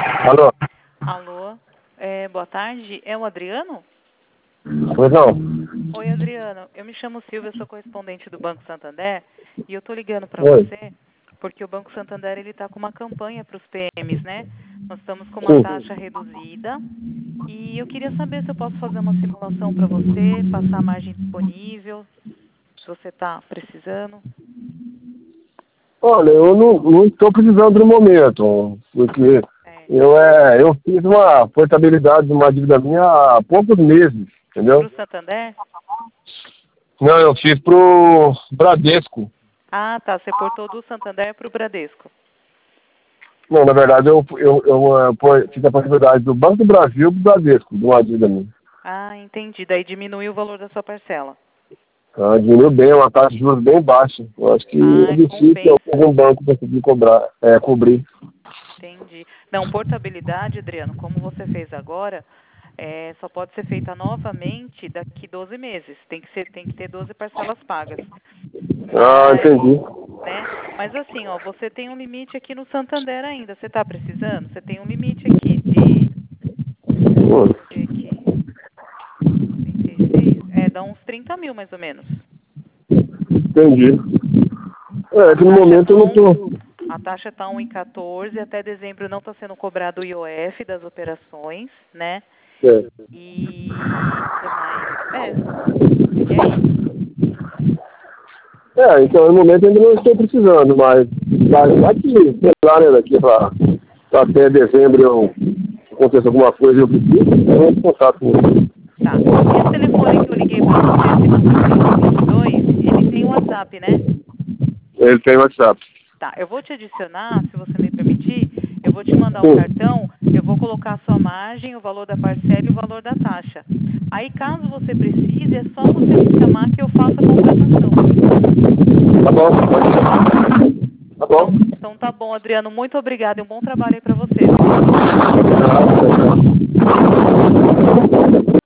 Alô? Alô? Boa tarde. É o Adriano? Pois não? Oi, Adriano. Eu me chamo Silvia, sou correspondente do Banco Santander e eu tô ligando para Oi. você porque o Banco Santander ele tá com uma campanha para os PMs, né? Nós estamos com uma Sim. taxa reduzida e eu queria saber se eu posso fazer uma simulação para você, passar a margem disponível, se você está precisando. Olha, eu não estou precisando no momento, porque eu fiz uma portabilidade de uma dívida minha há poucos meses, Para entendeu? o Santander? Não, eu fiz pro Bradesco. Ah, tá. Você portou do Santander para o Bradesco. Não, na verdade, eu fiz a portabilidade do Banco do Brasil pro Bradesco, de uma dívida minha. Ah, entendi. Daí diminuiu o valor da sua parcela. Diminuiu bem, uma taxa de juros bem baixa. Eu acho que é difícil Compensa. algum banco conseguir cobrir. Entendi. Não, portabilidade, Adriano, como você fez agora, só pode ser feita novamente daqui 12 meses. Tem que ter 12 parcelas pagas. Mas, Entendi. né? Mas assim, ó, você tem um limite aqui no Santander ainda. Você está precisando? Você tem um limite aqui de, Hum, deixa eu ver aqui, 36, dá uns 30 mil mais ou menos. Entendi. A Que no taxa momento tá eu não tô. a taxa está 1,14, até dezembro não está sendo cobrado o IOF das operações, né? É. E o que mais? E é isso. Então no momento ainda não estou precisando, mas aqui, sei lá, né, daqui pra até dezembro eu aconteça alguma coisa e eu preciso, eu entro em contato com você. Tá. Esse telefone que eu liguei para você, esse 22, ele tem WhatsApp, né? Ele tem WhatsApp. Tá. Eu vou te adicionar, se você me permitir, eu vou te mandar um Sim. cartão, eu vou colocar a sua margem, o valor da parcela e o valor da taxa. Aí, caso você precise, é só você me chamar que eu faço a contratação. Tá bom? Tá bom. Então tá bom, Adriano. Muito obrigada e um bom trabalho aí para você. Tá.